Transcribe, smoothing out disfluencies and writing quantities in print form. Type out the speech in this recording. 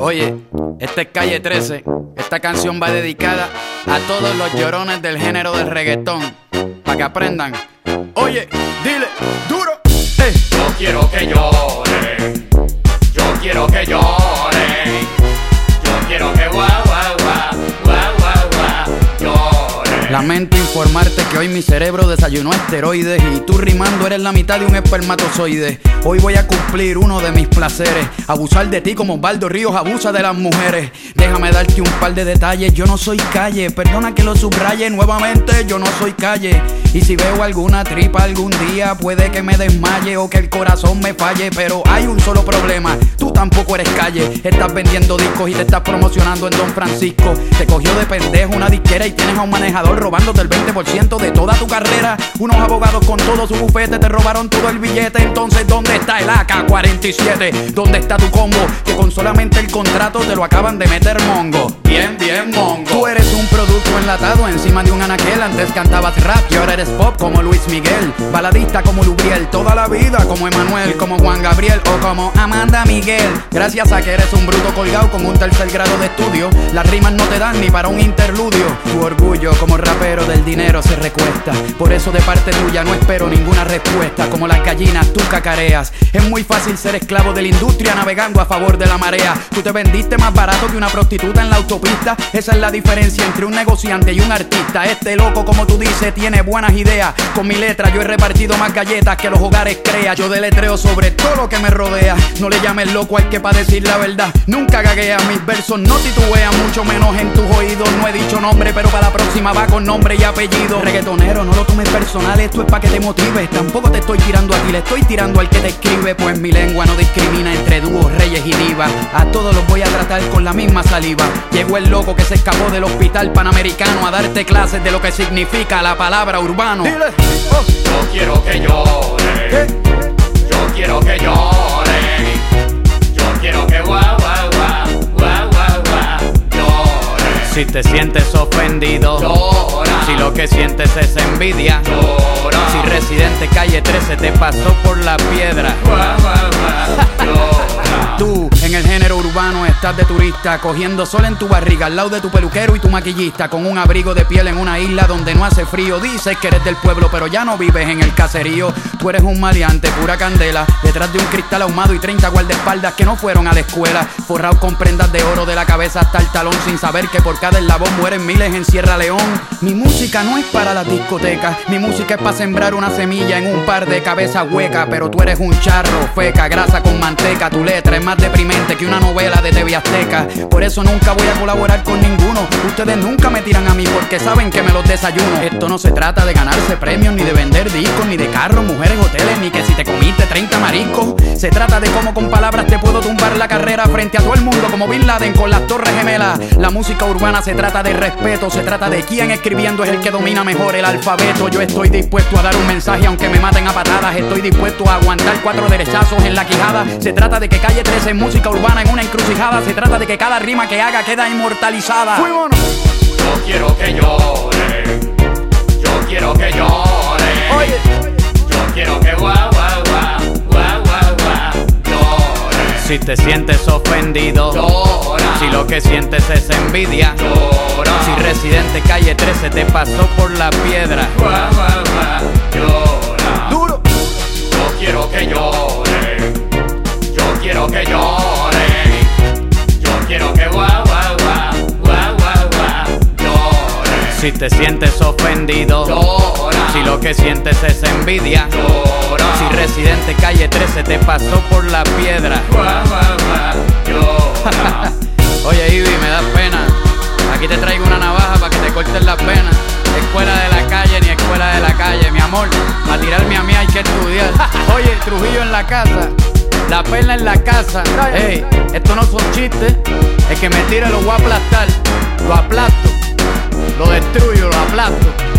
Oye, esta es Calle 13. Esta canción va dedicada a todos los llorones del género del reggaetón, para que aprendan. Oye, dile, duro. Yo quiero que llore, yo quiero que llore, yo quiero que llore. Lamento informarte que hoy mi cerebro desayunó esteroides y tú rimando eres la mitad de un espermatozoide. Hoy voy a cumplir uno de mis placeres, abusar de ti como Osvaldo Ríos abusa de las mujeres. Déjame darte un par de detalles, yo no soy calle, perdona que lo subraye nuevamente, yo no soy calle. Y si veo alguna tripa algún día, puede que me desmaye o que el corazón me falle. Pero hay un solo problema, tú tampoco eres calle. Estás vendiendo discos y te estás promocionando en Don Francisco. Te cogió de pendejo una disquera y tienes a un manejador robándote el 20% de toda tu carrera. Unos abogados con todo su bufete te robaron todo el billete. Entonces, ¿dónde está el AK-47? ¿Dónde está tu combo? Que con solamente el contrato te lo acaban de meter mongo. Bien, bien mongo. Tú eres un producto enlatado encima de un anaquel. Antes cantabas rap y ahora eres pop como Luis Miguel, baladista como Lubriel, toda la vida como Emanuel, como Juan Gabriel o como Amanda Miguel. Gracias a que eres un bruto colgado con un tercer grado de estudio, las rimas no te dan ni para un interludio. Tu orgullo como rapero del dinero se recuesta, por eso de parte tuya no espero ninguna respuesta. Como las gallinas tú cacareas, es muy fácil ser esclavo de la industria navegando a favor de la marea. Tú te vendiste más barato que una prostituta en la autopista. Esa es la diferencia entre un negociante y un artista. Este loco, como tú dices, tiene buenas ideas. Con mi letra yo he repartido más galletas que los hogares crea. Yo deletreo sobre todo lo que me rodea. No le llames loco al que pa' decir la verdad nunca gaguea. Mis versos no titubean, mucho menos en tus oídos. No he dicho nombre, pero para la próxima va con nombre y apellido. Reggaetonero, no lo tomes personal, esto es pa' que te motives. Tampoco te estoy tirando a ti, le estoy tirando al que te escribe. Pues mi lengua no discrimina entre dúos, reyes y divas. A todos los voy a tratar con la misma saliva. Llegó el loco que se escapó del hospital panamericano a darte clases de lo que significa la palabra urbano. Dile. Yo quiero que llore, yo quiero que llore, yo quiero que llore. Si te sientes ofendido, llora. Si lo que sientes es envidia, llora. Si Residente Calle 13 te pasó por la piedra, llora. Tú en el género urbano estás de turista, cogiendo sol en tu barriga al lado de tu peluquero y tu maquillista, con un abrigo de piel en una isla donde no hace frío. Dices que eres del pueblo pero ya no vives en el caserío. Tú eres un maleante, pura candela, detrás de un cristal ahumado y 30 guardaespaldas que no fueron a la escuela, forrados con prendas de oro de la cabeza hasta el talón, sin saber que por cada eslabón mueren miles en Sierra León. Mi música no es para las discotecas, mi música es para sembrar una semilla en un par de cabezas huecas. Pero tú eres un charro, feca, grasa con manteca. Tu letra es más deprimente que una novela de TV Azteca. Por eso nunca voy a colaborar con ninguno. Ustedes nunca me tiran a mí porque saben que me los desayuno. Esto no se trata de ganarse premios, ni de vender discos, ni de carros, mujeres, hoteles, ni que si te comiste 30 mariscos. Se trata de cómo con palabras te puedo tumbar la carrera frente a todo el mundo como Bin Laden con las Torres Gemelas. La música urbana se trata de respeto, se trata de quién escribiendo es el que domina mejor el alfabeto. Yo estoy dispuesto a dar un mensaje aunque me maten a patadas. Estoy dispuesto a aguantar 4 derechazos en la quijada. Se trata de que Calle 13 es música urbana en una encrucijada. Se trata de que cada rima que haga queda inmortalizada. Yo quiero que llore, yo quiero que llore. Oye, yo quiero que llore. si te sientes ofendido, llora. Si lo que sientes es envidia, llora. Si Residente Calle 13 te pasó por la piedra, llora. Duro. Yo quiero que llore, yo quiero que llore, yo quiero que llore. Si te sientes ofendido, llora. Si lo que sientes es envidia, llora. Si Residente Calle 13 te pasó por la piedra, llora. Oye Ivy, me da pena. Aquí te traigo una navaja para que te corten las venas. Escuela de la calle ni escuela de la calle, mi amor. Para tirarme a mí hay que estudiar. Oye, Trujillo en la casa, la perla en la casa. Ey, esto no son chistes. El que me tire lo voy a aplastar. Lo aplasto, lo destruyo, lo aplasto.